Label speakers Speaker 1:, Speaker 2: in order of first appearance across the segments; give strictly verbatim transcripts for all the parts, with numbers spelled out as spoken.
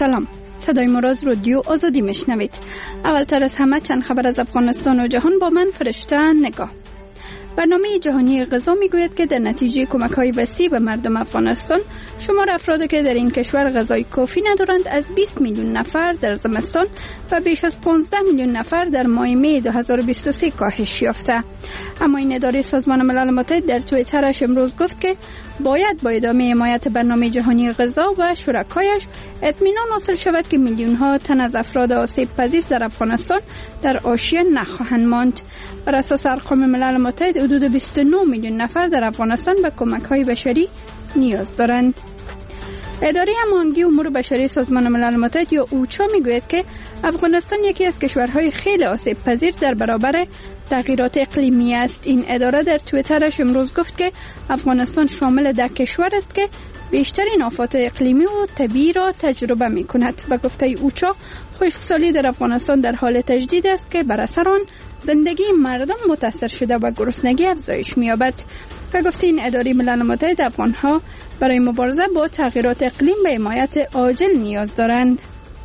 Speaker 1: سلام، صدای مراز رادیو آزادی میشنوید. اولتر از همه چند خبر از افغانستان و جهان با من فرشته نگاه. برنامه جهانی غذا میگوید که در نتیجه کمک‌های وسیع به مردم افغانستان، شمار افرادی که در این کشور غذای کافی ندارند از بیست میلیون نفر در زمستان و بیش از پانزده میلیون نفر در ماه می دو هزار و بیست و سه کاهش یافته. اما این اداره سازمان ملل متحد در توییترش امروز گفت که باید با ادامه حمایت برنامه جهانی غذا و شرکایش اطمینان حاصل شود که میلیون ها تن از افراد آسیب پذیر در افغانستان در حاشیه نخواهند ماند. بر اساس ارقام ملل متحد حدود بیست و نه میلیون نفر در افغانستان به کمک‌های بشری نیاز دارند. اداره هماهنگی امور بشری سازمان ملل متحد یا اوچا میگوید که افغانستان یکی از کشورهای خیلی آسیب پذیر در برابر تغییرات اقلیمی است. این اداره در توییترش امروز گفت که افغانستان شامل ده کشور است که بیشترین آفات اقلیمی و طبیعی را تجربه می کند. به گفته اوچا، خشکسالی در افغانستان در حال تجدید است که بر اثر آن زندگی مردم متاثر شده و گرسنگی افزایش می یابد. و گفته این اداره ملل متحد افغانها برای مبارزه با تغییرات اقلیم به حمایت عاجل نیاز دارند.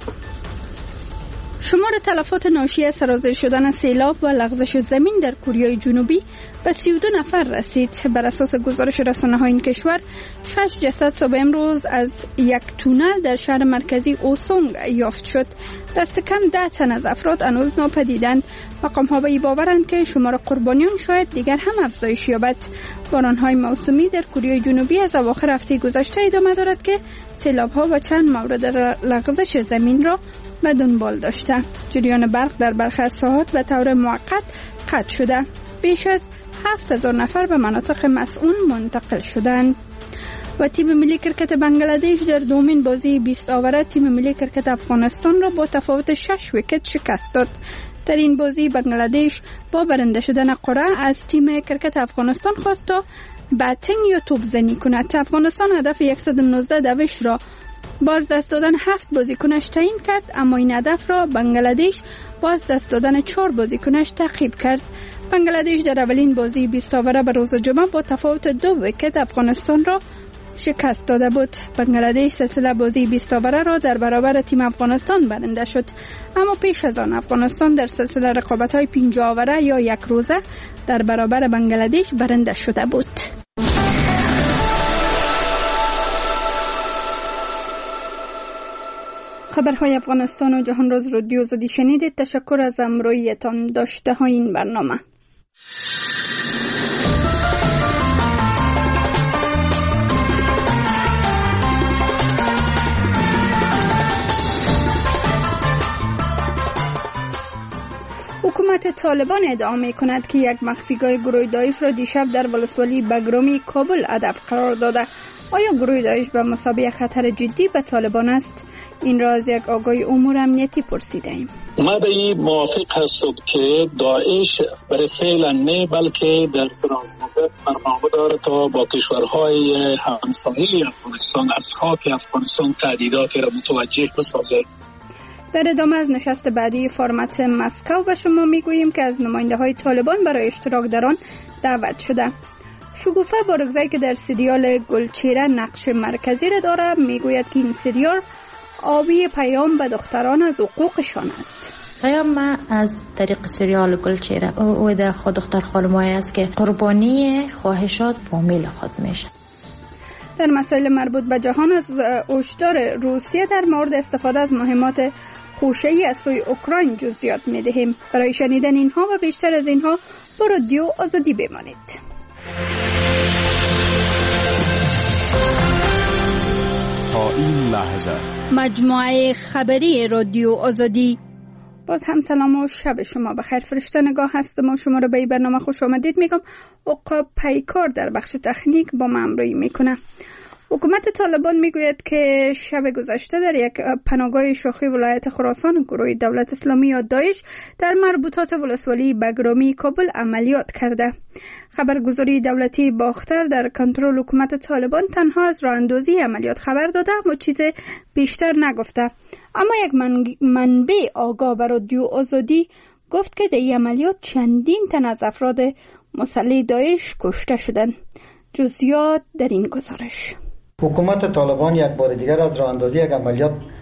Speaker 1: شمار تلفات ناشی از سرازیر شدن سیلاب و لغزش زمین در کره جنوبی به سی و دو نفر رسید. بر اساس گزارش رسانه‌های این کشور، شش جسد صبح امروز از یک تونل در شهر مرکزی اوسونگ یافت شد. دست کم ده تن از افراد هنوز ناپدیدند. مقام‌ها به این باورند که شمار قربانیان شاید دیگر هم افزایش یابد. باران‌های موسمی در کره جنوبی از اواخر هفته گذشته ادامه دارد که سیلاب‌ها و چند مورد لغزش زمین را به دنبال داشته. جریان برق در برخی از ساحات به طور موقت قطع شده. بیش از هفت هزار نفر به مناطق مسئول منتقل شدند. و تیم ملی کرکت بنگلادش در دومین بازی بیست آوره تیم ملی کرکت افغانستان را با تفاوت شش ویکت شکست داد. در این بازی بنگلادش با برنده شدن قرعه از تیم کرکت افغانستان خواست تا باتینگ یا توپ زنی کند. افغانستان هدف صد و نوزده دوش را باز دست دادن هفت بازیکنش تعیین کرد، اما این هدف را بنگلادش باز دست دادن چهار بازیکنش تعقیب کرد. بنگلادش در اولین بازی بیست آوره به روز جمعه با تفاوت دو ویکت افغانستان را شکست داده بود. بنگلادش سلسله بازی بیست آوره را در برابر تیم افغانستان برنده شد، اما پیش از آن افغانستان در سلسله رقابت‌های پنجاه آوره یا یک روزه در برابر بنگلادش برنده شده بود. خبرهای افغانستان و جهان راز رادیو آزادی شنیدید. تشکر از همراهیتان. داشته های این برنامه. حکومت طالبان ادعا می کند که یک مخفیگاه گروه داعش را دیشب در ولسوالی بگرامی کابل هدف قرار داده. آیا گروه داعش به مثابه خطر جدی به طالبان است؟ این را از یک آگاه امور امنیتی پرسیده ایم.
Speaker 2: ما به این موافق هستم که داعش برای فعلا نه بلکه در دراز مدت برنامه داره تا با کشورهای همسایه افغانستان از خاک افغانستان تهدیداتی را متوجه بسازد.
Speaker 1: در ادامه از نشست بعدی فرمت مسکو به شما میگوییم که از نماینده های طالبان برای اشتراک در آن دعوت شده. شگوفه بارگزایی که در سریال گلچهره نقش مرکزی را دارد میگوید که این سریال آبی پیام به دختران از حقوقشان است.
Speaker 3: پیام ما از طریق سریال گلچهره او در خود دختر خانمایی است که قربانی خواهشات فامیل خود میشه.
Speaker 1: در مسائل مربوط به جهان از هشدار روسیه در مورد استفاده از مهمات خوشه‌ای از سوی اوکراین جزئیات می‌دهیم. برای شنیدن اینها و بیشتر از اینها با رادیو آزادی بمانید.
Speaker 4: تا این لحظه
Speaker 1: مجموعه خبری رادیو آزادی. باز هم سلام و شب شما بخیر. فرشته نگاه هستم و شما را به این برنامه خوش آمدید میگم. عقاب پیکار در بخش تکنیک با من همراهی میکنه. حکومت طالبان میگوید که شب گذشته در یک پناهگاه شاخی ولایت خراسان گروه دولت اسلامی یا داعش در مربوطات ولسوالی بگرامی کابل عملیات کرده. خبرگزاری دولتی باختر در کنترل حکومت طالبان تنها از راه اندازی عملیات خبر داده اما چیز بیشتر نگفته. اما یک منبع آگاه به رادیو آزادی گفت که در این عملیات چندین تن از افراد مسلح داعش کشته شدند. جزئیات در این گزارش.
Speaker 5: حکومت طالبان یک بار دیگر از راه اندازی یک عملیات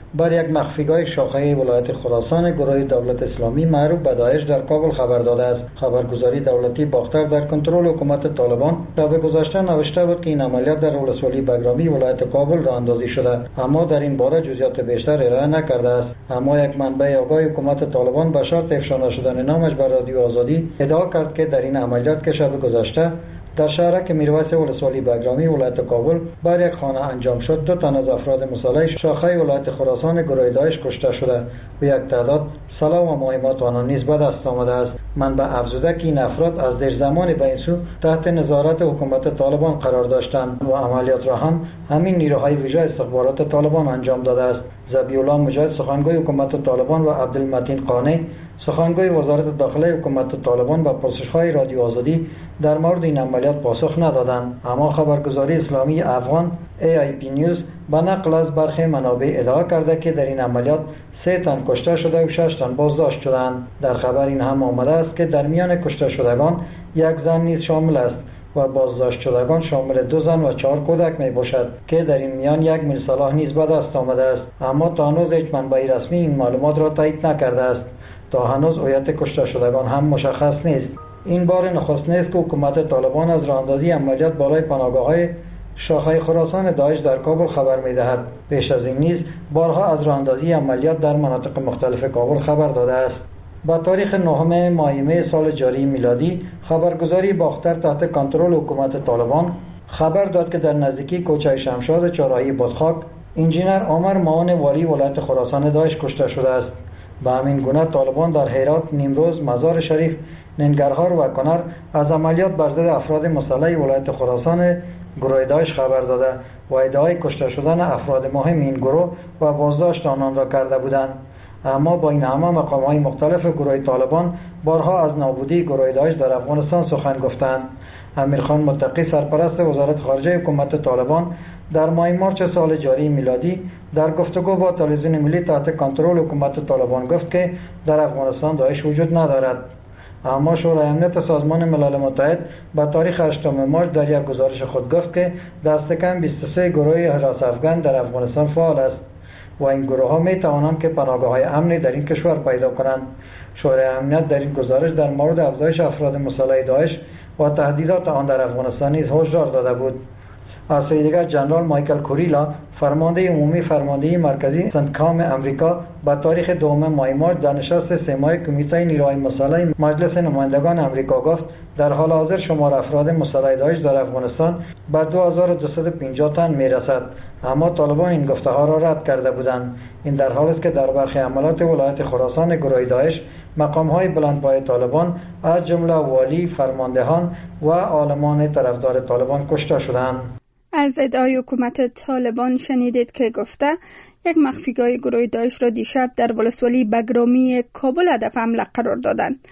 Speaker 5: بر یک مخفیگاه شاخه ولایت خراسان گروه دولت اسلامی معروف به داعش در کابل خبر داده است. خبرگزاری دولتی باختر در کنترل حکومت طالبان شب گذشته نوشته بود که این عملیات در ولسوالی بگرامی ولایت کابل راه اندازی شده، اما در این باره جزئیات بیشتر ارائه نکرده است. اما یک منبع آگاه حکومت طالبان به شرط افشا نشدن نامش بر رادیو آزادی ادعا کرد که در این عملیات که شب گذشته در شهرک میرویس ولسوالی بگرامی ولایت کابل بر یک خانه انجام شد، دو تن از افراد مسلح شاخه ولایت خراسان گروه داعش کشته شده و یک تعداد سلاح و مهمات آنان نیز به دست آمده است. منبع افزوده که این افراد از دیر زمانی به این سو تحت نظارت حکومت طالبان قرار داشتند و عملیات را هم همین نیروهای ویژه استخبارات طالبان انجام داده است. ذبیح الله مجاهد سخنگوی حکومت طالبان و عبدالمتین قانی سخنگوی وزارت داخله حکومت طالبان با پرسش‌های رادیو آزادی در مورد این عملیات پاسخ ندادند، اما خبرگزاری اسلامی افغان ای آی پی نیوز به نقل از برخی منابع ادعا کرده که در این عملیات سه تن کشته شده و شش تن بازداشت شدند. در خبر این هم آمده است که در میان کشته شدگان یک زن نیز شامل است و بازداشت شدگان شامل دو زن و چهار کودک می باشد که در این میان یک میل سلاح نیز به دست آمده است، اما تا هنوز هیچ منبع رسمی این معلومات را تایید نکرده است. تا هنوز هویت کشته شدگان هم مشخص نیست. این بار نخست نیست که حکومت طالبان از راه‌اندازی عملیات بالای پناهگاه‌های شاخه خراسان داعش در کابل خبر می‌دهد. پیش از این نیز بارها از راه‌اندازی عملیات در مناطق مختلف کابل خبر داده است. با تاریخ نهم ماه می سال جاری میلادی خبرگزاری باختر تحت کنترل حکومت طالبان خبر داد که در نزدیکی کوچه شمشاد چهارراهی بادخاک انجینر عمر معاون والی ولایت خراسان داعش کشته شده است. به همین گونه طالبان در هرات، نیمروز، مزار شریف، ننگرهار و کنر از عملیات بر ضد افراد مسلح ولایت خراسان گروه داعش خبر داده و ادعای کشته شدن افراد مهم این گروه و بازداشت آنان را کرده بودند. اما با این همه مقام‌های مختلف گروه طالبان بارها از نابودی گروه داعش در افغانستان سخن گفتند. امیرخان متقی سرپرست وزارت خارجه حکومت طالبان در ماه مارس سال جاری میلادی در گفتگو با تلویزیون ملی تحت کنترل حکومت طالبان گفت که در افغانستان داعش وجود ندارد. اما شورای امنیت سازمان ملل متحد با تاریخ هشتم مارس در یک گزارش خود گفت که دست کم بیست و سه گروه حراس افغان در افغانستان فعال است و این گروه ها می توانند که پناهگاه‌های امنی در این کشور پیدا کنند. شورای امنیت در این گزارش در مورد افزایش افراد مسلح داعش و تهدیدات آن در افغانستان نیز هشدار داده بود. از سوی دیگر جنرال مایکل کوریلا فرمانده عمومی فرماندهی مرکزی سنتکام امریکا با تاریخ دوم ماه مارس در نشست سه ماهه کمیته نیروهای مسلح مجلس نمایندگان امریکا گفت در حال حاضر شمار افراد مسلح داعش در افغانستان به دو هزار و دویست و پنجاه تن میرسد، اما طالبان این گفته ها را رد کرده بودند. این در حالی است که در برخی عملیات ولایت خراسان گروه داعش مقام های بلندپایه طالبان از جمله والی، فرماندهان و عالمان طرفدار طالبان کشته شدند.
Speaker 1: از ادعای حکومت طالبان شنیدید که گفته یک مخفیگاه گروه داعش را دیشب در ولسوالی بگرامی کابل هدف حمله قرار دادند.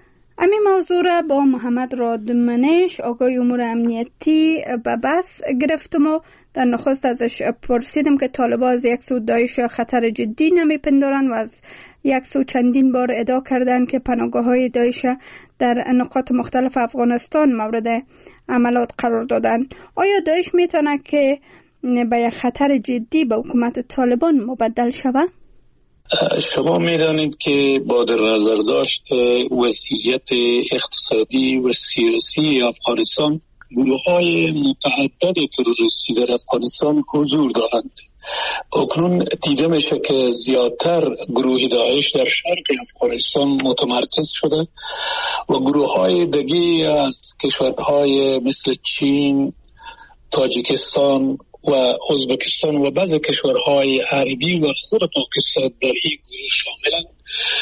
Speaker 1: امی موضوع را با محمد رادمنش آگاه امور امنیتی به بس گرفتم و در نخست ازش پرسیدم که طالبان از یک سو داعش خطر جدی نمیپندارند و از یک سو چندین بار ادعا کردند که پناهگاه‌های داعش در نقاط مختلف افغانستان مورد عملیات قرار دادند. آیا داعش میتونه که به یک خطر جدی به حکومت طالبان مبدل شود؟
Speaker 2: شما میدانید که با در نظر داشت وضعیت اقتصادی و سیاسی افغانستان گروه‌های متعدد تروریستی در افغانستان حضور دارند. اکنون دیده میشه که زیادتر گروه داعش در شرق افغانستان متمرکز شده و گروه‌های دیگه از کشورهای مثل چین، تاجیکستان و ازبکستان و بعضی کشورهای عربی و خود پاکستان در این گروه شاملند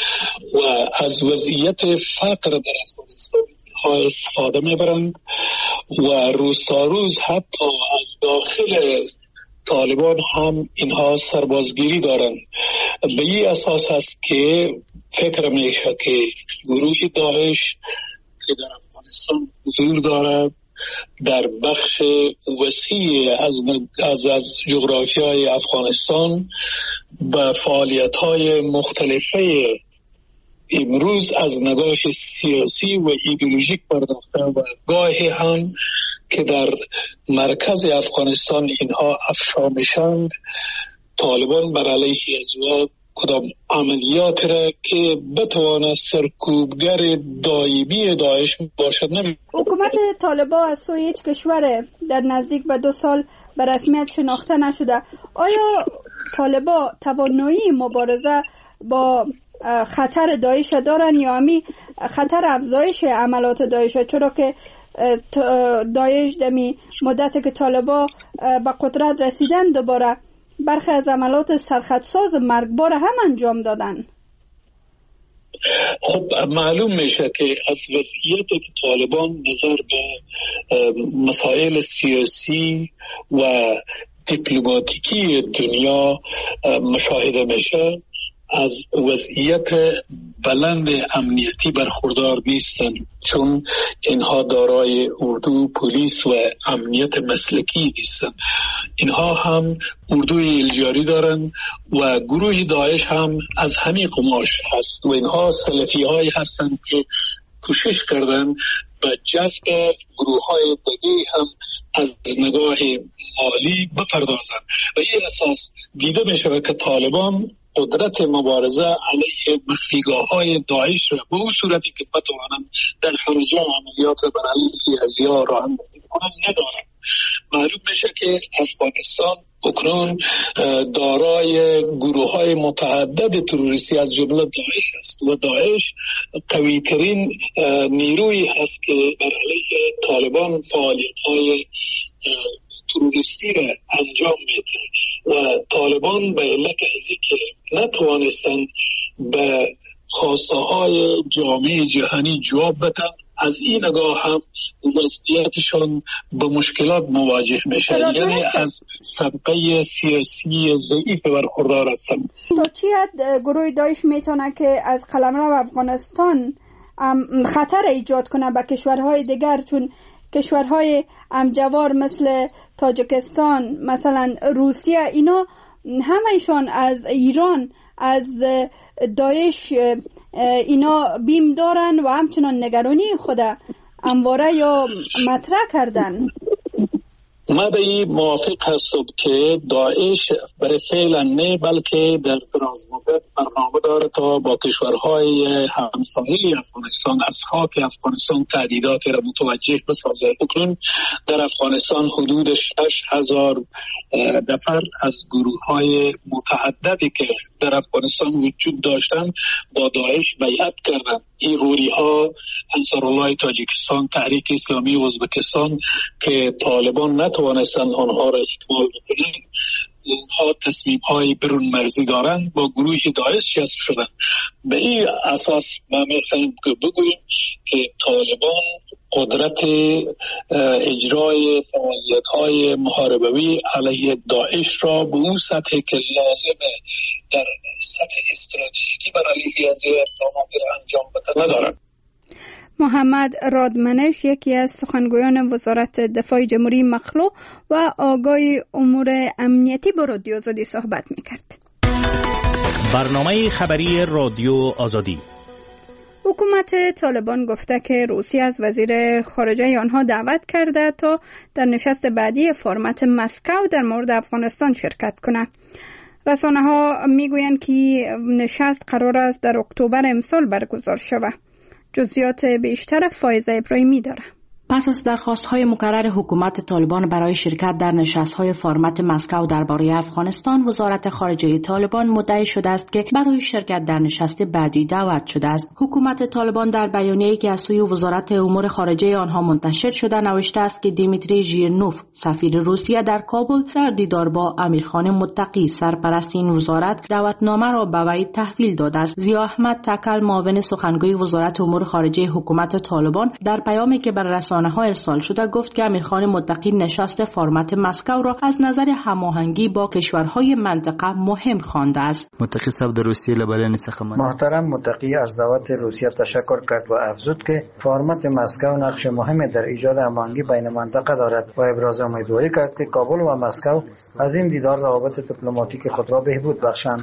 Speaker 2: و از وضعیت فقر در افغانستان ها استفاده میبرند و روز تا روز حتی از داخل طالبان هم اینها سربازگیری دارند. به این اساس است که فکر میشه که گروه داعش که در افغانستان حضور دارد در بخش وسیع از از, از جغرافیای افغانستان به فعالیت‌های مختلفه امروز از نگاه سیاسی و ایدئولوژیک پرداخته و گاهی هم که در مرکز افغانستان اینها افشا میشند طالبان بر علیه ازوا کدام عملیات را که بتواند سرکوبگر دایمی داعش باشد نمی.
Speaker 1: حکومت طالبان از سوی هیچ کشور در نزدیک به دو سال به رسمیت شناخته نشده. آیا طالبان توانایی مبارزه با خطر داعش دارن یا همی خطر افزایش عملات داعش؟ چرا که داعش دمی مدتی که طالبان به قدرت رسیدن دوباره برخی از عملات سرخطساز مرگبار هم انجام دادن.
Speaker 2: خب معلوم میشه که از وضعیت طالبان نظر به مسائل سیاسی و دیپلماتیکی دنیا مشاهده میشه از وضعیت بلند امنیتی برخوردار نیستن، چون اینها دارای اردو، پلیس و امنیت مسلکی نیستن. اینها هم اردوی الجاری دارن و گروه داعش هم از همین قماش هست و اینها سلفی های هستن که کوشش کردن به جذب گروه های دیگه هم از نگاه مالی بپردازن و این اساس دیده میشه که طالبان قدرت مبارزه علیه مخفیگاه های داعش را به اون صورتی که بتوانند در خارجه عملیات بر علیه ازیا راه اندازی کنند ندارند. معلوم میشه که افغانستان اکنون دارای گروه های متعدد تروریستی از جمله داعش است و داعش قوی ترین نیروی هست که بر علیه طالبان فعالیت های تروریستی را انجام میده و طالبان به علت ازی که نتوانستن به خواسته های جامعه جهانی جواب بدن، از این نگاه هم وضعیتشان به مشکلات مواجه میشه، یعنی از سابقه سیاسی ضعیف برخوردار هستند.
Speaker 1: تا چی حد گروه داعش میتونه که از قلمرو افغانستان خطر ایجاد کنه به کشورهای دیگر؟ چون کشورهای همجوار مثل تاجیکستان، مثلا روسیه، اینا همه‌شان از ایران، از داعش اینا بیم دارن و همچنان نگرانی خود همواره یا مطرح کردن.
Speaker 2: ما به این موافق هستم که داعش برای فعلا نه بلکه در دراز مدت برنامه داره تا با کشورهای همسایه افغانستان از خاک افغانستان تهدیدات را متوجه بسازه. اکنون در افغانستان حدود شش هزار نفر از گروه های متعددی که در افغانستان وجود داشتن با داعش بیعت کردن. این غوری ها انصارالله تاجیکستان، تحریک اسلامی ازبکستان که طالبان نتوانستند آنها را اکمال بکنند، اونها تصمیم های برون مرزی دارند، با گروه داعش جذب شدن. به این اساس ما میخواهیم که بگوییم که طالبان قدرت اجرای فعالیت های محاربوی علیه داعش را به اون سطح که لازمه در سطح استراتژیکی بر علیه از اقدامات را انجام بده ندارند.
Speaker 1: محمد رادمنش یکی از سخنگویان وزارت دفاع جمهوری مخلو و آگاه امور امنیتی با رادیو آزادی صحبت میکرد.
Speaker 6: برنامه خبری رادیو آزادی.
Speaker 1: حکومت طالبان گفته که روسیه از وزیر خارجه آنها دعوت کرده تا در نشست بعدی فرمت مسکو در مورد افغانستان شرکت کنه. رسانه ها میگویند که نشست قرار است در اکتبر امسال برگزار شود. جزئیات بیشتر فایزه ابراهیمی داره.
Speaker 7: پس از درخواست‌های مکرر حکومت طالبان برای شرکت در نشست‌های فرمت مسکو درباره افغانستان، وزارت خارجه طالبان مدعی شده است که برای شرکت در نشست بعدی دعوت شده است. حکومت طالبان در بیانیه‌ای که از سوی وزارت امور خارجه آنها منتشر شده نوشته است که دیمیتری ژیرنوف، سفیر روسیه در کابل، در دیدار با امیرخان متقی، سرپرست این وزارت، دعوتنامه را به وی تحویل داده است. ضیا احمد تکل، معاون سخنگوی وزارت امور خارجه حکومت طالبان، در پیامی که بر ها ارسال شده گفت که امیرخان متقی نشست فرمت مسکو را از نظر هماهنگی با کشورهای منطقه مهم خوانده است.
Speaker 8: متقی صاحب در روسیه لبران سخن
Speaker 5: محترم متقی از دعوت روسیه تشکر کرد و افزود که فرمت مسکو نقش مهمی در ایجاد هماهنگی بین منطقه دارد و ابراز امیدواری کرد که کابل و مسکو از این دیدار روابط دیپلماتیک خود را بهبود بخشند.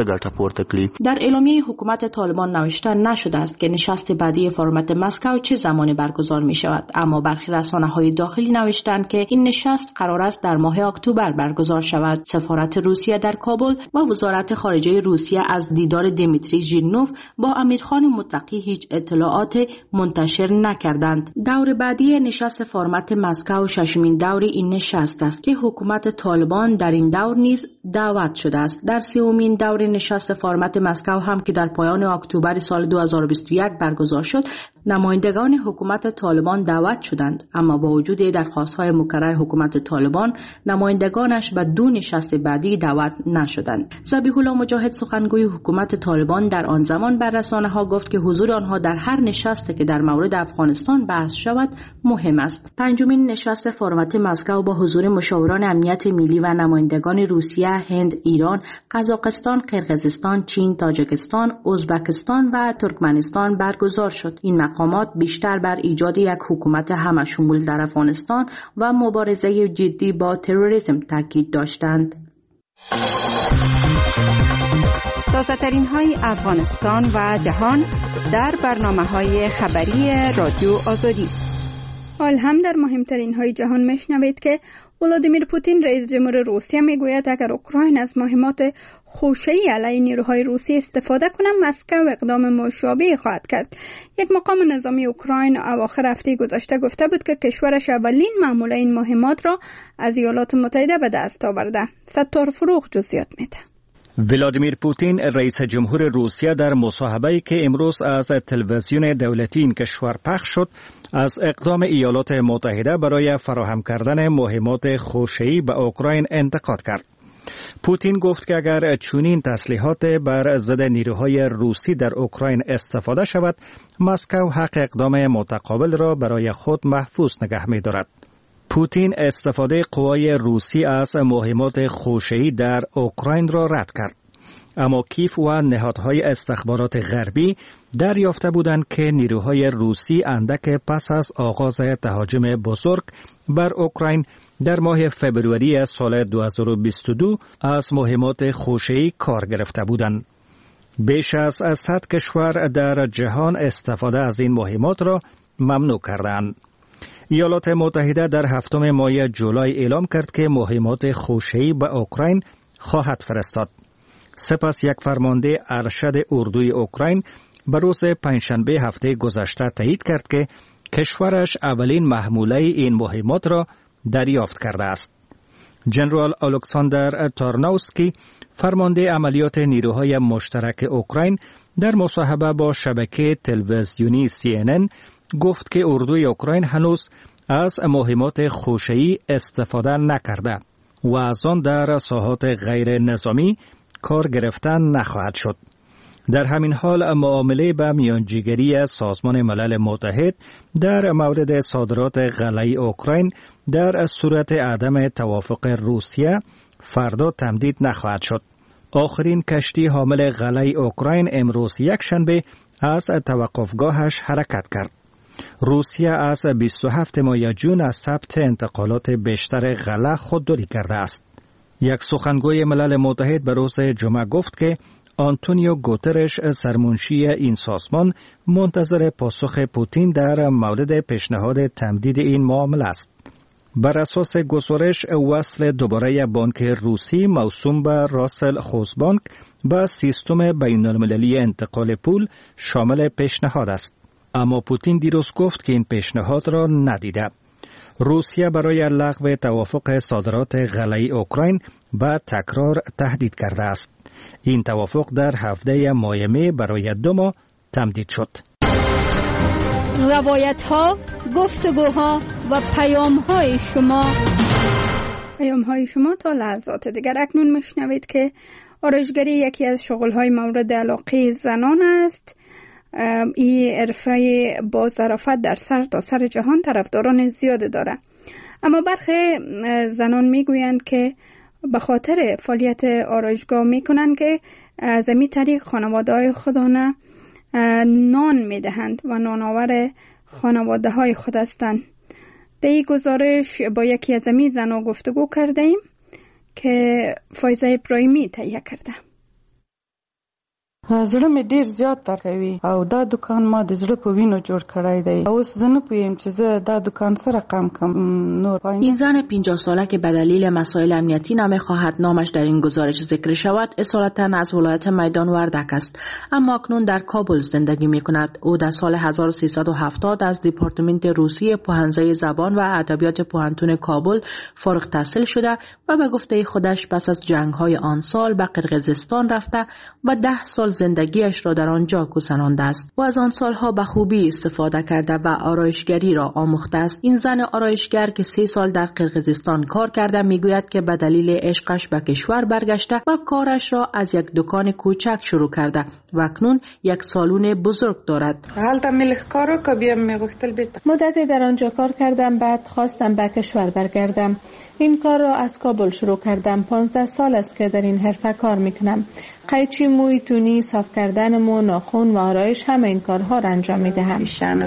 Speaker 7: در اعلامیه حکومت طالبان نوشته نشده است که نشست بعدی فرمت مسکو چه زمانی برگزار می شود، اما برخی رسانه‌های داخلی نوشتند که این نشست قرار است در ماه اکتبر برگزار شود. سفارت روسیه در کابل و وزارت خارجه روسیه از دیدار دیمیتری ژیرینوف با امیرخان مطلقی هیچ اطلاعات منتشر نکردند. دور بعدی نشست فرمت مسکو ششمین دور این نشست است که حکومت طالبان در این دور نیز دعوت شده است. در سومین دور نشست فرمت مسکو هم که در پایان اکتبر سال دو هزار و بیست و یک برگزار شد، نمایندگان حکومت طالبان دعوت شدند، اما با وجود درخواست‌های مکرر حکومت طالبان نمایندگانش به دو نشست بعدی دعوت نشدند. ذبیح الله مجاهد سخنگوی حکومت طالبان در آن زمان بر رسانه‌ها گفت که حضور آنها در هر نشستی که در مورد افغانستان بحث شود مهم است. پنجمین نشست فرمت مسکو با حضور مشاوران امنیت ملی و نمایندگان روسیه، هند، ایران، قزاقستان، قرقیزستان، چین، تاجیکستان، ازبکستان و ترکمنستان برگزار شد. این مقامات بیشتر بر ایجاد یک حکومت همشمول در افغانستان و مبارزه جدی با تروریسم تاکید داشتند.
Speaker 9: تازه‌ترین های افغانستان و جهان در برنامه‌های خبری رادیو آزادی.
Speaker 1: حال هم در مهمترین های جهان میشنوید که ولادیمیر پوتین رئیس جمهور روسیه میگوید اگر اوکراین از مهمات خوشه‌ای علیه نیروهای روسی استفاده کنند، مسکو اقدام مشابهی خواهد کرد. یک مقام نظامی اوکراین اواخر هفته گذشته گفته بود که کشورش اولین محموله این مهمات را از ایالات متحده به دست آورده. ستار فروغ جزئیات میده.
Speaker 6: ولادیمیر پوتین رئیس جمهور روسیه در مصاحبه‌ای که امروز از تلویزیون دولتی این کشور پخش شد، از اقدام ایالات متحده برای فراهم کردن مهمات خوشه‌ای به اوکراین انتقاد کرد. پوتین گفت که اگر چنین تسلیحات بر ضد نیروهای روسی در اوکراین استفاده شود، مسکو حق اقدام متقابل را برای خود محفوظ نگه می‌دارد. پوتین استفاده قوای روسی از مهمات خوشه‌ای در اوکراین را رد کرد. اما کیف و نهادهای استخبارات غربی دریافته بودند که نیروهای روسی اندک پس از آغاز تهاجم بزرگ بر اوکراین در ماه فبروری سال دو هزار و بیست و دو از مهمات خوشه‌ای کار گرفته بودند. بیش از صد کشور در جهان استفاده از این مهمات را ممنوع کردند. ایالات متحده در هفتم ماه جولای اعلام کرد که مهمات خوشه‌ای به اوکراین خواهد فرستاد. سپس یک فرمانده ارشد اردوی اوکراین به روز پنجشنبه هفته گذشته تایید کرد که کشورش اولین محموله این مهمات را دریافت کرده است. جنرال الکساندر تارنوسکی، فرمانده عملیات نیروهای مشترک اوکراین، در مصاحبه با شبکه تلویزیونی سی ان ان گفت که اردوی اوکراین هنوز از مهمات خوشه‌ای استفاده نکرده و از آن در ساحات غیر نظامی کار گرفتن نخواهد شد. در همین حال معامله به میانجیگری سازمان ملل متحد در مورد صادرات غله اوکراین در صورت عدم توافق روسیه فردا تمدید نخواهد شد. آخرین کشتی حامل غله اوکراین امروز یک شنبه از توقفگاهش حرکت کرد. روسیه از بیست و هفتم ماه ژوئن از ثبت انتقالات بیشتر غله خودداری کرده است. یک سخنگوی ملل متحد به روز جمعه گفت که آنتونیو گوترش، سرمنشی این سازمان، منتظر پاسخ پوتین در مورد پیشنهاد تمدید این معامله است. بر اساس گزارش، وصل دوباره بانک روسی موسوم به راسل خوزبانک به سیستم بین المللی انتقال پول شامل پیشنهاد است. اما پوتین دیروز گفت که این پیشنهاد را ندیده. روسیه برای لغو توافق صادرات غله اوکراین با تکرار تهدید کرده است. این توافق در هفته ماه می برای دو ماه تمدید شد.
Speaker 1: روایت ها، گفتگوها و پیام های شما پیام های شما تا لحظات دیگر. اکنون میشنوید که آرایشگری یکی از شغل های مورد علاقه زنان است. این حرفه با ظرافت در سر تا سر جهان طرفداران زیاد داره، اما برخی زنان میگویند که به خاطر فعالیت آرایشگاه میکنند که از این طریق خانواده های خودانه نان میدهند و نانآور خانواده های خود هستند. در این گزارش با یکی از این زنان گفتگو کرده ایم که فایزه ابراهیمی تهیه کرده.
Speaker 10: زړه مې ډیر زیات درد کوي او دا دکان ما د زړه په وینو جوړ کړی دی. اوس زه نه پوهیم چې زه دا دکان سره رقم کم نور.
Speaker 7: این زن پنجاه ساله که به دلیل مسائل امنیتی نمیخواهد نامش در این گزارش ذکر شود، اصالتا از ولایت میدان وردک است، اما اکنون در کابل زندگی میکند. او در سال هزار و سیصد و هفتاد از دپارتمنت روسی پوهنځی زبان و ادبیات پوهنتون کابل فارغ التحصیل شده و به گفته خودش پس از جنگ‌های آن سال به قرقیزستان رفته و ده سال زندگیش را در آنجا گذرانده است و از آن سالها به خوبی استفاده کرده و آرایشگری را آموخته است. این زن آرایشگر که سه سال در قرقیزستان کار کرده میگوید که به دلیل عشقش به کشور برگشته و کارش را از یک دکان کوچک شروع کرده و اکنون یک سالن بزرگ دارد.
Speaker 11: مدتی در آنجا کار کردم، بعد خواستم به کشور برگردم. این کار را از کابل شروع کردم. پانزده سال است که در این حرفه کار میکنم. قیچی موی، تونی، صاف کردن مو، ناخن و آرایش، همه این کارها را انجام میدهم.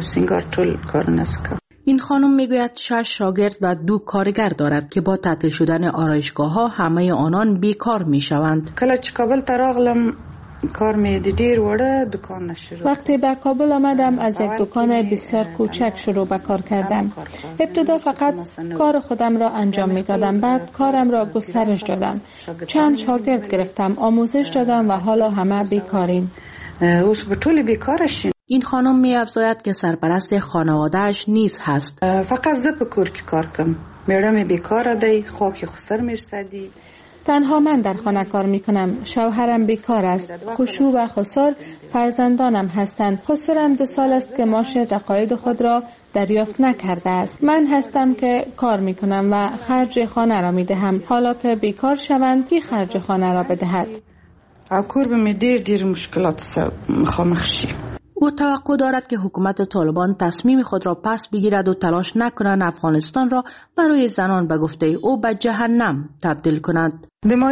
Speaker 7: این خانم میگوید شش شاگرد و دو کارگر دارد که با تعطیل شدن آرایشگاه ها همه آنان بیکار میشوند.
Speaker 10: کله چې کابل ته راغلم کار می دی ډیر وړه دکان شروع.
Speaker 11: وقتی به کابل آمدم از یک دکان بسیار کوچک شروع به کار کردم. ابتدا فقط کار خودم را انجام می دادم، بعد کارم را گسترش دادم. چند شاگرد گرفتم، آموزش دادم و حالا همه بیکاریم.
Speaker 10: اوس به ټول بیکارشین.
Speaker 7: این خانم می افزاید که سرپرست خانواده‌اش نیز هست.
Speaker 10: فقط زه په کور کې کار کوم. میړم بیکاره دی، خاک خسر میرسدی.
Speaker 11: تنها من در خانه کار می کنم. شوهرم بیکار است. خشوع و خسر فرزندانم هستند. خسرم دو سال است که معاش تقاعد خود را دریافت نکرده است. من هستم که کار می کنم و خرج خانه را می دهم. حالا که بیکار شوند کی خرج خانه را بدهد؟
Speaker 10: او کور به می دیر دیر مشکلات مخامخ شی.
Speaker 7: او توقع دارد که حکومت طالبان تصمیم خود را پس بگیرد و تلاش نکنند افغانستان را برای زنان به گفته او به جهنم تبدیل کند.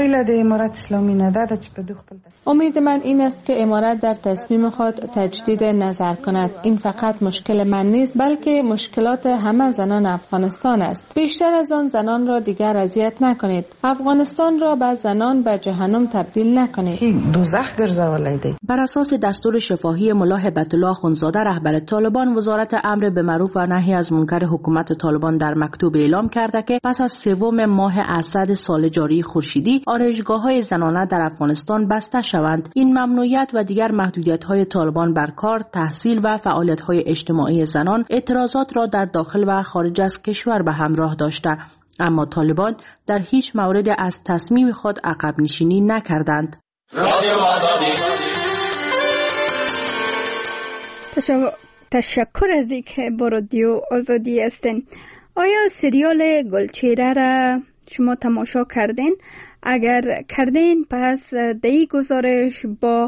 Speaker 11: امید من این است که امارت در تصمیم خود تجدید نظر کند. این فقط مشکل من نیست بلکه مشکلات همه زنان افغانستان است. بیشتر از آن زنان را دیگر اذیت نکنید. افغانستان را به زنان به جهنم تبدیل نکنید.
Speaker 10: دوزخ گرځولای دی.
Speaker 7: بر اساس دستور شفاهی ملا هبت الله اخوندزاده رهبر طالبان، وزارت امر به معروف و نهی از منکر حکومت طالبان در مکتوب اعلام کرده که پس از سوم ماه اسد سال جاری خورشیدی آرایشگاه‌های زنانه در افغانستان بسته شوند. این ممنوعیت و دیگر محدودیت‌های طالبان بر کار، تحصیل و فعالیت‌های اجتماعی زنان اعتراضات را در داخل و خارج از کشور به همراه داشته، اما طالبان در هیچ مورد از تصمیم خود عقب نشینی نکردند.
Speaker 1: تشکر از اینکه با رادیو آزادی هستین. آیا سریال گلچهره را شما تماشا کردین؟ اگر کردین پس دی گزارش با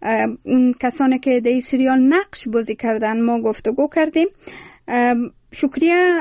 Speaker 1: کسانی که دی سریال نقش بازی کردن ما گفتگو کردیم. شکریه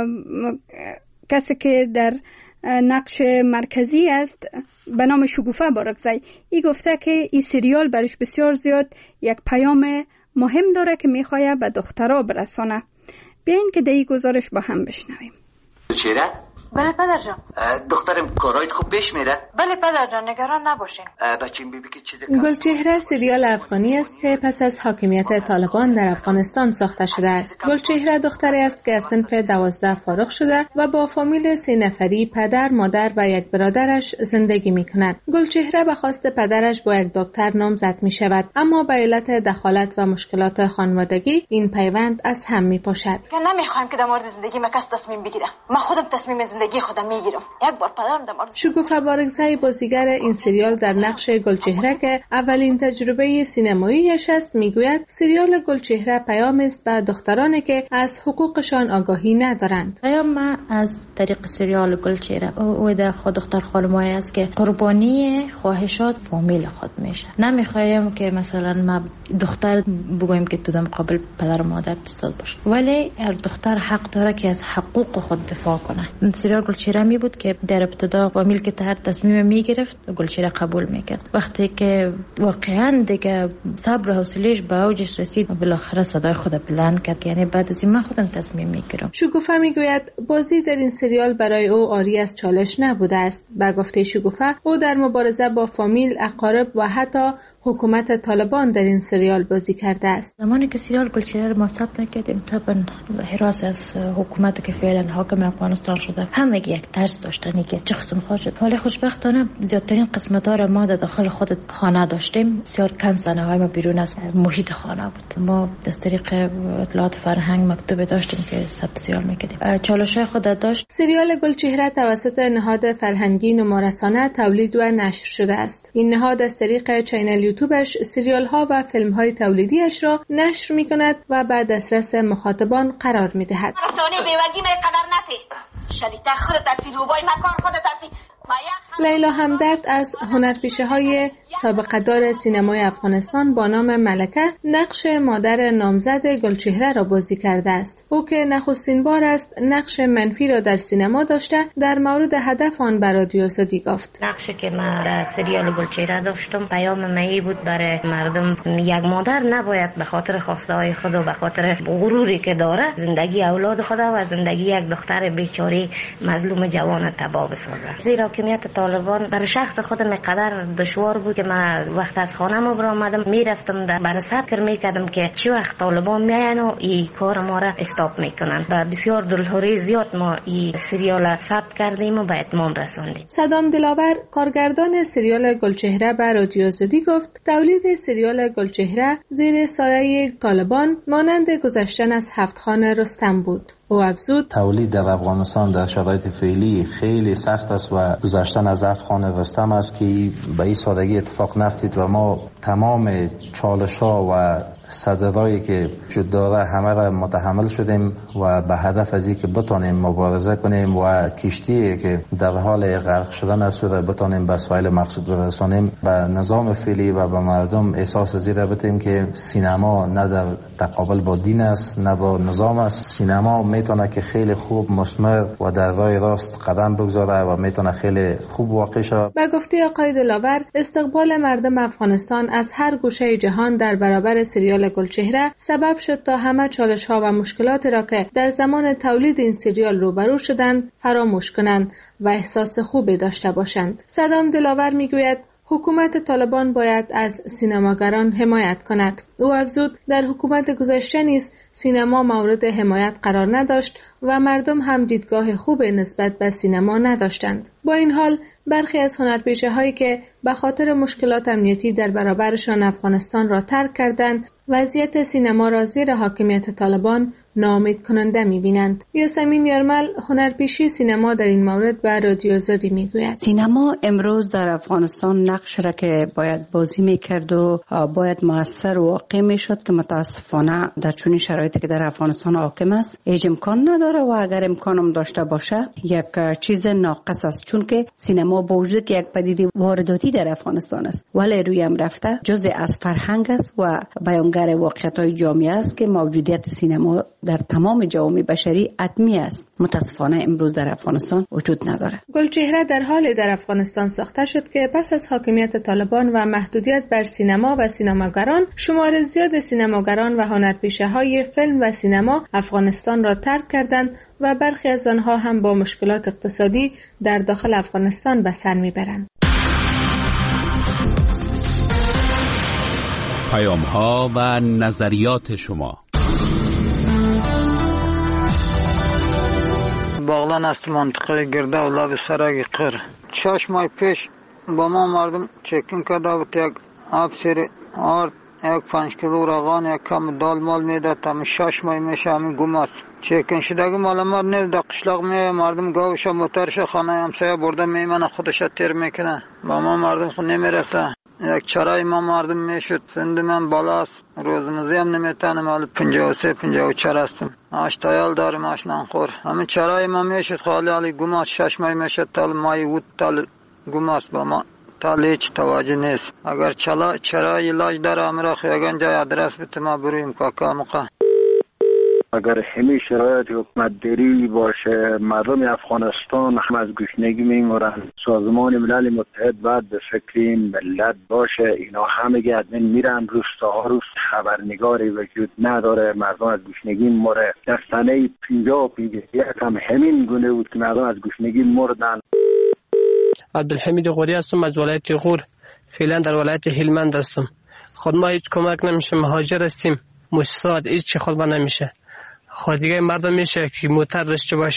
Speaker 1: کسی که در نقش مرکزی است به نام شگوفه بارکزی، ای گفته که این سریال برش بسیار زیاد یک پیام مهم داره که میخواه به دخترها برسانه. بیاین که دی گزارش با هم بشنویم.
Speaker 12: چرا؟
Speaker 13: بله پدر جان.
Speaker 12: دخترم کارایت خوب پیش میره؟
Speaker 13: بله پدر جان، نگران نباشین.
Speaker 12: بچیم بیبی که چیز
Speaker 11: گلچهره سریال افغانی است که پس از حاکمیت طالبان در افغانستان ساخته شده است. گلچهره دختری است که از صنف دوازده فارغ شده و با فامیل سه نفری پدر، مادر و یک برادرش زندگی می‌کند. گلچهره به خواست پدرش با یک دکتر نامزد می‌شود، اما به علت دخالت و مشکلات خانوادگی این پیوند از هم می‌پاشد.
Speaker 13: نمی‌خوایم که در مورد زندگی من کس تصمیم بگیره. من خودم تصمیم زندگی خودم میگیرم. یک بار پدرم در مورد
Speaker 11: شگوفه بارکزی بازیگر این سریال در نقش گلچهره که اولین تجربه سینماییش است میگوید سریال گلچهره پیام است به دخترانی که از حقوقشان آگاهی ندارند.
Speaker 3: پیام ما از طریق سریال گلچهره او در خود دختر خانمایی است که قربانی خواهشات فامیل خود میشه. نمیخوایم که مثلا ما دختر بگویم که تو در مقابل پدر و مادر ایستاد باشه، ولی هر دختر حق داره که از حقوق خود دفاع کنه. سریال گلچهره می بود که در ابتدا فامیل که هر تصمیم می گرفت گلچهره قبول میکرد. وقتی که واقعا دیگه صبر و حوصله‌اش به اوجش رسید و بالاخره صدای خود بلند کرد، یعنی بعد از این من خودم تصمیم میگیرم.
Speaker 11: شگوفه میگوید بازی در این سریال برای او آری از چالش نبوده است. به گفته شگوفه او در مبارزه با فامیل، اقارب و حتی حکومت طالبان در این سریال بازی کرده است.
Speaker 3: زمانی که سریال گلچهره ما ثبت نکردیم طبعا حراس از حکومت که فعلا حاکم افغانستان شده همه یک ترس داشتن که چه قسم خواهد. ولی خوشبختانه زیادترین قسمت‌ها را ما در داخل خود خانه داشتیم. بسیار کم صحنه‌های ما بیرون از محیط خانه بود. ما از طریق اطلاعات فرهنگ مکتوب داشتیم که ثبت سریال می‌کردیم. چالش‌های خود داشت.
Speaker 11: سریال گلچهره توسط نهاد فرهنگی نمارسانه تولید و نشر شده است. این نهاد از طریق چینل یوتیوبش سریال‌ها و فیلم‌های تولیدیش را نشر می‌کند و به دسترس مخاطبان قرار می‌دهد. لیلا همدرد از هنرپیشه‌های سابقه دار سینمای افغانستان با نام ملکه نقش مادر نامزد گلچهره را بازی کرده است. او که نخستین بار است نقش منفی را در سینما داشته در مورد هدف آن به رادیو صدی گفت.
Speaker 14: نقشی که من در سریال گلچهره داشتم پیام من بود برای مردم یک مادر نباید به خاطر خواسته‌های خود و به خاطر غروری که داره زندگی اولاد خود و زندگی یک دختر بیچاره مظلوم جوان تباه بسازه. زیرا حاکمیت طالبان برای شخص خودم قدر دشوار بود که من وقت از خانه ما برآمدم میرفتم در برسر فکر میکردم که چی وقت طالبان میاین و این کار ما را استاپ میکنن. و بسیار دلهوری زیاد ما این سریال ثبت کردیم و به اتمام رساندیم.
Speaker 11: صدام دلاور کارگردان سریال گلچهره به رادیو زدی گفت تولید سریال گلچهره زیر سایه طالبان مانند گذشتن از هفت خانه رستم بود. او افزود
Speaker 15: تولید در افغانستان در شرایط فعلی خیلی سخت است و گذشتن از افغان رستم است که به این سادگی اتفاق نیفتید و ما تمام چالش‌ها و صدرایی که وجود داره همه را متحمل شدیم و به هدف از اینکه بتانیم مبارزه کنیم و کشتی که در حال غرق شدن است را بتانیم به ساحل مقصود برسانیم. به نظام فعلی و به مردم احساس زیرا بدیم که سینما نه در تقابل با دین است نه با نظام است. سینما میتونه که خیلی خوب مثمر و در راه راست قدم بگذاره و میتونه خیلی خوب واقع شود.
Speaker 11: به گفته آقای دلاور استقبال مردم افغانستان از هر گوشه جهان در برابر سریال گلچهره سبب شد تا همه چالش‌ها و مشکلات را که در زمان تولید این سریال روبرو شدند فراموش کنند و احساس خوبی داشته باشند. صدام دلاور میگوید حکومت طالبان باید از سینماگران حمایت کند. او افزود در حکومت گذشته نیز سینما مورد حمایت قرار نداشت و مردم هم دیدگاه خوب نسبت به سینما نداشتند. با این حال برخی از هنرپیشه‌هایی که به خاطر مشکلات امنیتی در برابرشان افغانستان را ترک کردند وضعیت سینما را زیر حاکمیت طالبان ناامید کننده می‌بینند. یاسمین یارمل هنرپیشه سینما در این مورد به رادیو زدی میگوید
Speaker 7: سینما امروز در افغانستان نقش را که باید بازی میکرد و باید موثر و واقع میشد که متاسفانه در چنین شرایطی که در افغانستان حاکم است هیچ امکان نداره و اگر امکانم داشته باشه یک چیز ناقص است، چون که سینما با وجود که یک پدیده وارداتی در افغانستان است ولی روی هم رفته جزء از فرهنگ است و بیانگر واقعیت‌های جامعه است که موجودیت سینما در تمام جوامع بشری حتمی است. متاسفانه امروز در افغانستان وجود نداره.
Speaker 11: گلچهره در حال در افغانستان ساخته شد که پس از حاکمیت طالبان و محدودیت بر سینما و سینماگران شمار زیاد سینماگران و هنرپیشه‌های فیلم و سینما افغانستان را ترک کردند و برخی از آنها هم با مشکلات اقتصادی در داخل افغانستان به سر میبرند.
Speaker 4: پیام‌ها و نظریات شما.
Speaker 16: باغلان است منطقه گرده و لب سرای قر. شش ماه پیش با ما مردم چکین کرده بود یک آب سری آرد یک پنج کیلو روغن یک کم دال مال میده تا شش ماه میشه همین گم است. چکین شدگی مال ما نه در قشلاق میه مردم گاوش موترش خانه همسایه برده میمنه خودش تیر میکنه با ما مردم خود نمیرسه. یک چرای ما مردم میشد سند من بالاست روزمزی هم نمیتانم حالا پنجاه و سه پنجاه و چهار هستم آشتایال دارم آشنان خور همین چرای ما میشد خالی حالی گماست شش ماه میشد تال مای وود تال گماست با ما تال هیچ توجه نیست. اگر چلا چرای علاج داره امرا خیاگان جای ادرس بده ما برویم کاکا مقا.
Speaker 17: اگر همین شرایط حکومت داری باشه مردم افغانستان هم از گشنگی میمورن. سازمان ملل متحد باید به فکر ملت باشه. اینا همه گردن میرن روستاها روست خبرنگاری وجود نداره مردم از گشنگی میموره. در سنه پنجاه و پنجاه یک هم همین گونه بود که مردم از گشنگی مردن.
Speaker 18: عبدالحمید غوری هستم از ولایت غور. فعلا در ولایت هلمند هستم. خود ما هیچ کمک نمیشه، مهاجر هستیم، مؤسسات هیچ خود با نمیشه. خود دیگه مردم میشه که موتر داشته باشه